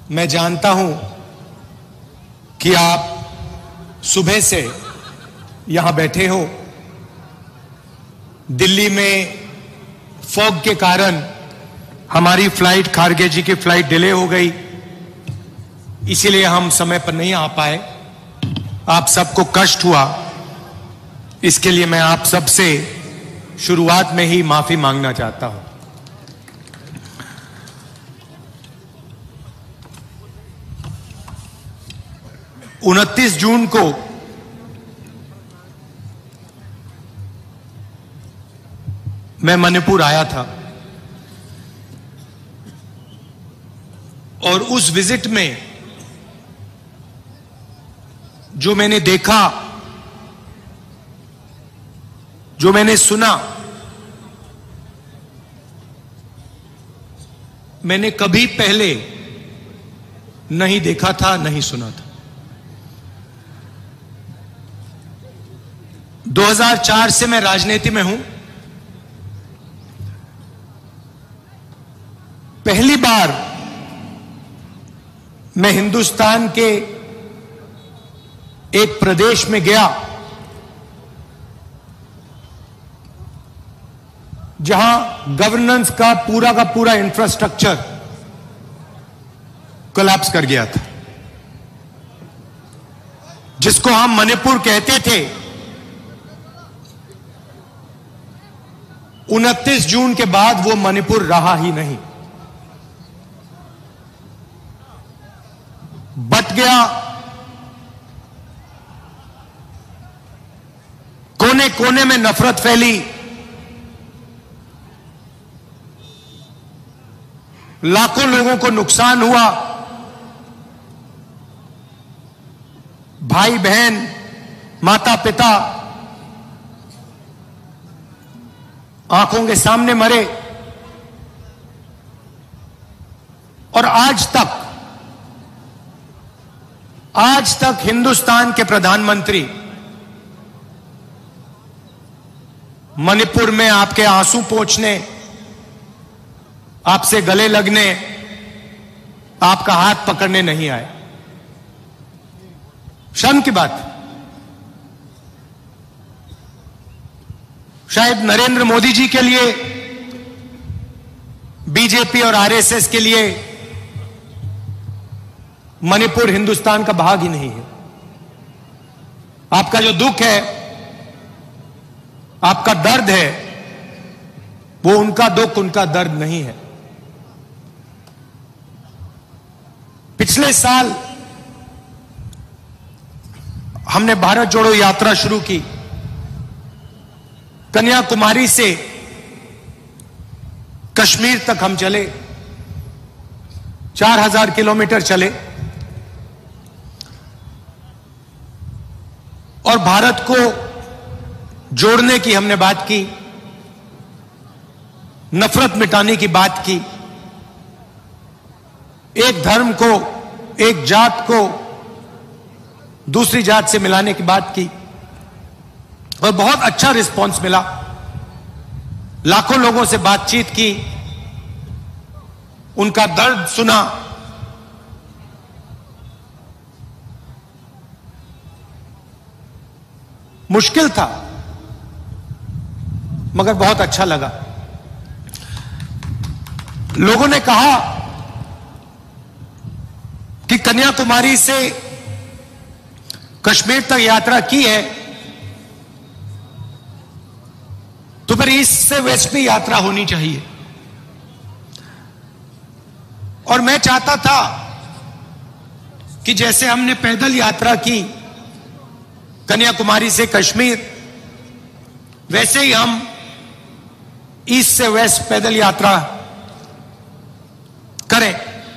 मैं जानता हूं कि आप सुबह से यहां बैठे हो। दिल्ली में फॉग के कारण हमारी फ्लाइट, खारगे जी की फ्लाइट डिले हो गई, इसीलिए हम समय पर नहीं आ पाए। आप सबको कष्ट हुआ, इसके लिए मैं आप सबसे शुरुआत में ही माफी मांगना चाहता हूं। उनतीस जून को मैं मणिपुर आया था और उस विजिट में जो मैंने देखा, जो मैंने सुना, मैंने कभी पहले नहीं देखा था, नहीं सुना था। 2004 से मैं राजनीति में हूं। पहली बार मैं हिंदुस्तान के एक प्रदेश में गया जहां गवर्नेंस का पूरा इंफ्रास्ट्रक्चर कोलैप्स कर गया था, जिसको हम मणिपुर कहते थे। 29 जून के बाद वो मणिपुर रहा ही नहीं, बट गया। कोने कोने में नफरत फैली, लाखों लोगों को नुकसान हुआ। भाई बहन, माता पिता आंखों के सामने मरे। और आज तक हिंदुस्तान के प्रधानमंत्री मणिपुर में आपके आंसू पोंछने, आपसे गले लगने, आपका हाथ पकड़ने नहीं आए। शर्म की बात। शायद नरेंद्र मोदी जी के लिए, बीजेपी और आरएसएस के लिए मणिपुर हिंदुस्तान का भाग ही नहीं है। आपका जो दुख है, आपका दर्द है, वो उनका दुख, उनका दर्द नहीं है। पिछले साल हमने भारत जोड़ो यात्रा शुरू की। कन्याकुमारी से कश्मीर तक हम चले, 4000 किलोमीटर चले और भारत को जोड़ने की हमने बात की, नफरत मिटाने की बात की, एक धर्म को, एक जात को दूसरी जात से मिलाने की बात की और बहुत अच्छा रिस्पांस मिला। लाखों लोगों से बातचीत की, उनका दर्द सुना। मुश्किल था मगर बहुत अच्छा लगा। लोगों ने कहा कि कन्याकुमारी से कश्मीर तक यात्रा की है तो फिर ईस्ट से वेस्ट में यात्रा होनी चाहिए। और मैं चाहता था कि जैसे हमने पैदल यात्रा की कन्याकुमारी से कश्मीर, वैसे ही हम ईस्ट से वेस्ट पैदल यात्रा करें।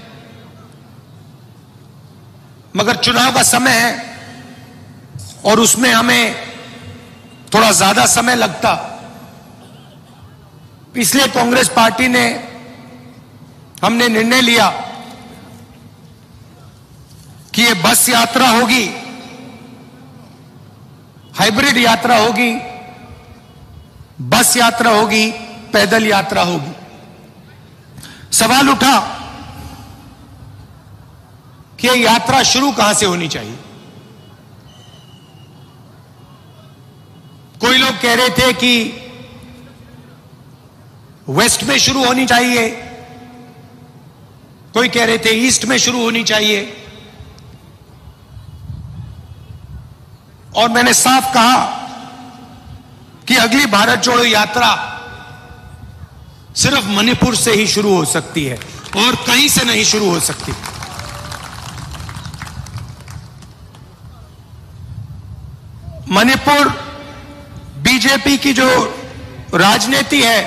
मगर चुनाव का समय है और उसमें हमें थोड़ा ज्यादा समय लगता, इसलिए कांग्रेस पार्टी ने, हमने निर्णय लिया कि ये बस यात्रा होगी, हाइब्रिड यात्रा होगी, बस यात्रा होगी, पैदल यात्रा होगी। सवाल उठा ये यात्रा शुरू कहां से होनी चाहिए। कोई लोग कह रहे थे कि वेस्ट में शुरू होनी चाहिए, कोई कह रहे थे ईस्ट में शुरू होनी चाहिए, और मैंने साफ कहा कि अगली भारत जोड़ो यात्रा सिर्फ मणिपुर से ही शुरू हो सकती है और कहीं से नहीं शुरू हो सकती। मणिपुर बीजेपी की जो राजनीति है,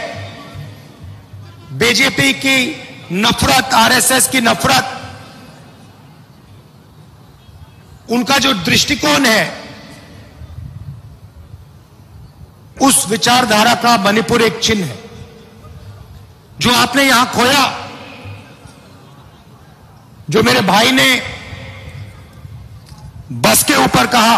बीजेपी की नफरत, आरएसएस की नफरत, उनका जो दृष्टिकोण है, उस विचारधारा का मणिपुर एक चिन्ह है। जो आपने यहां खोया, जो मेरे भाई ने बस के ऊपर कहा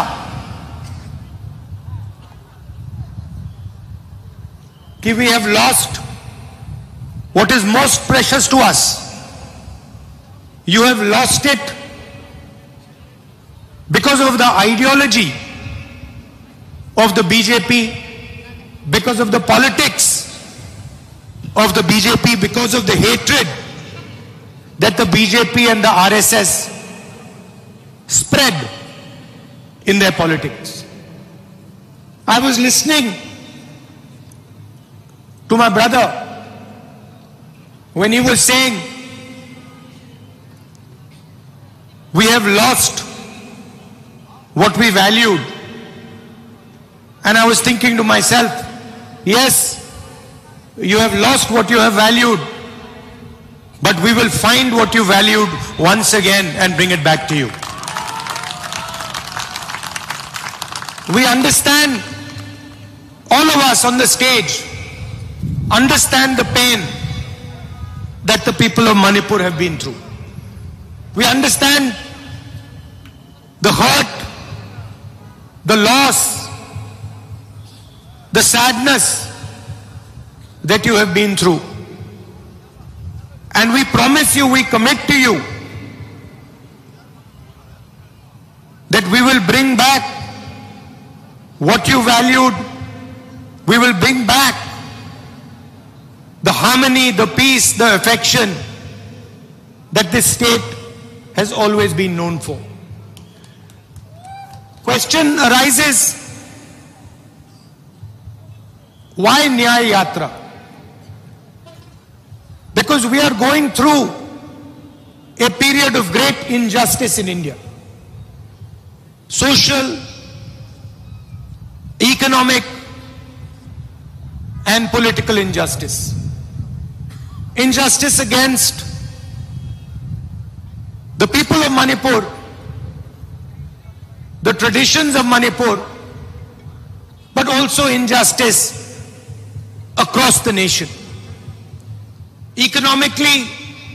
कि we have lost what is most precious to us. You have lost it because of the ideology of the BJP, because of the politics of the BJP, because of the hatred that the BJP and the RSS spread in their politics. I was listening to my brother when he was saying we have lost what we valued, and I was thinking to myself, yes, you have lost what you have valued, but we will find what you valued once again and bring it back to you. We understand, all of us on the stage understand the pain that the people of Manipur have been through. We understand the hurt, the loss, the sadness that you have been through. And we promise you, we commit to you that we will bring back what you valued. We will bring back the harmony, the peace, the affection that this state has always been known for. Question arises, why Nyaya Yatra? Because we are going through a period of great injustice in India. Social, economic, and political injustice. Injustice against the people of Manipur, the traditions of Manipur, but also injustice across the nation. Economically,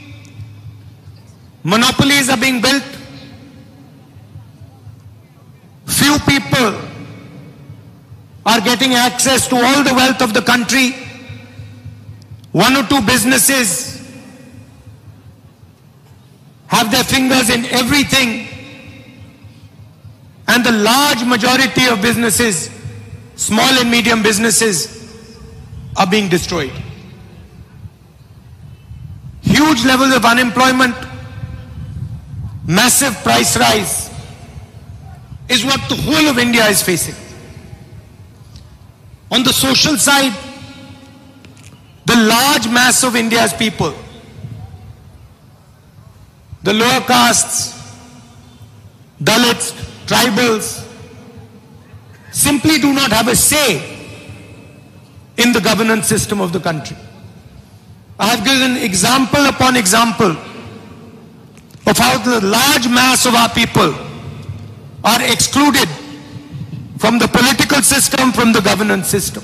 monopolies are being built. Few people are getting access to all the wealth of the country. One or two businesses have their fingers in everything, and the large majority of businesses, small and medium businesses, are being destroyed. Huge levels of unemployment, massive price rise is what the whole of India is facing. On the social side, the large mass of India's people, the lower castes, Dalits, tribals, simply do not have a say in the governance system of the country. I have given example upon example of how the large mass of our people are excluded from the political system, from the governance system.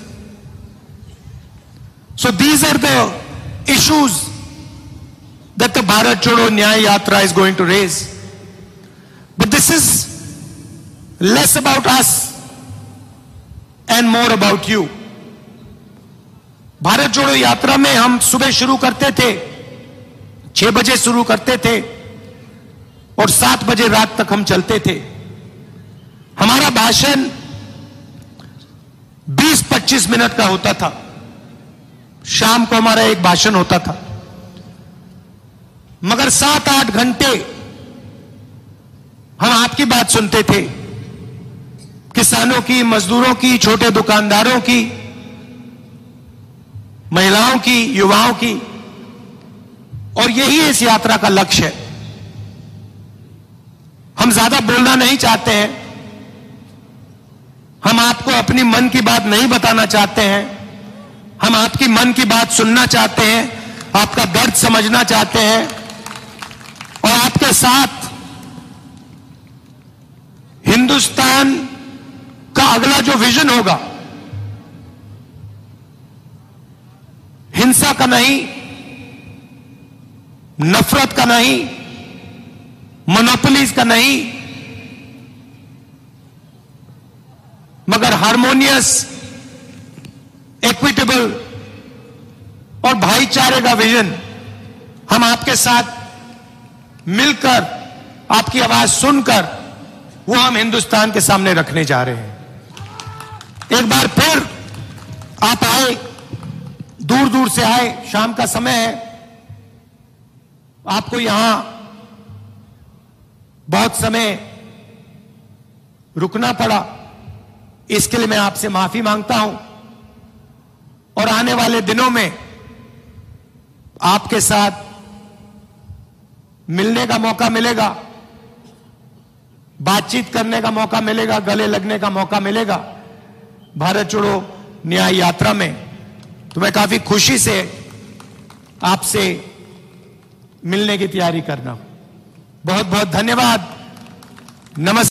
So these are the issues that the Bharat Jodo Nyaya Yatra is going to raise. But this is less about us and more about you. Bharat Jodo Yatra में हम सुबह शुरू करते थे, 6 बजे शुरू करते थे, और 7 बजे रात तक हम चलते थे। हमारा भाषण 20-25 मिनट का होता था। शाम को हमारा एक भाषण होता था, मगर 7-8 घंटे हम आपकी बात सुनते थे, किसानों की, मजदूरों की, छोटे दुकानदारों की, महिलाओं की, युवाओं की। और यही इस यात्रा का लक्ष्य है। हम ज्यादा बोलना नहीं चाहते हैं, हम आपको अपनी मन की बात नहीं बताना चाहते हैं, हम आपकी मन की बात सुनना चाहते हैं, आपका दर्द समझना चाहते हैं और आपके साथ हिंदुस्तान का अगला जो विजन होगा, हिंसा का नहीं, नफरत का नहीं, मोनोपोलीज का नहीं, मगर हार्मोनियस, इक्विटेबल और भाईचारे का विजन हम आपके साथ मिलकर, आपकी आवाज सुनकर, वो हम हिंदुस्तान के सामने रखने जा रहे हैं। एक बार फिर आप आए, दूर दूर से आए, शाम का समय है, आपको यहां बहुत समय रुकना पड़ा, इसके लिए मैं आपसे माफी मांगता हूं। और आने वाले दिनों में आपके साथ मिलने का मौका मिलेगा, बातचीत करने का मौका मिलेगा, गले लगने का मौका मिलेगा भारत जोड़ो न्याय यात्रा में। तो मैं काफी खुशी से आपसे मिलने की तैयारी करना हूं। बहुत बहुत धन्यवाद। नमस्कार।